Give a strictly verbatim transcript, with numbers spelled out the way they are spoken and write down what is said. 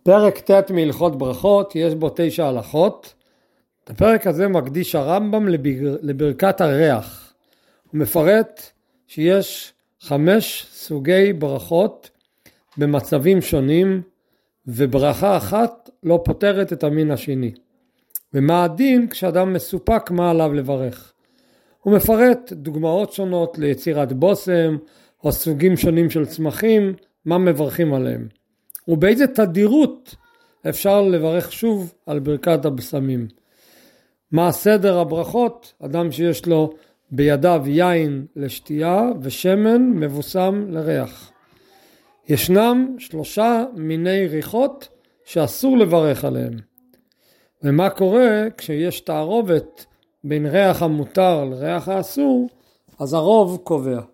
פרק ט' מהלכות ברכות, יש בו תשע הלכות. את הפרק הזה מקדיש הרמב"ם לבר... לברכת הריח. הוא מפרט שיש חמש סוגי ברכות במצבים שונים, וברכה אחת לא פותרת את המין השני. ומה הדין כשאדם מסופק מה עליו לברך. הוא מפרט דוגמאות שונות ליצירת בושם, או סוגים שונים של צמחים, מה מברכים עליהם. ובאיזה תדירות אפשר לברך שוב על ברכת הבשמים. מה סדר הברכות? אדם שיש לו בידיו יין לשתייה ושמן מבוסם לריח. ישנם שלושה מיני ריחות שאסור לברך עליהם. ומה קורה כשיש תערובת בין ריח המותר לריח האסור? אז הרוב קובע.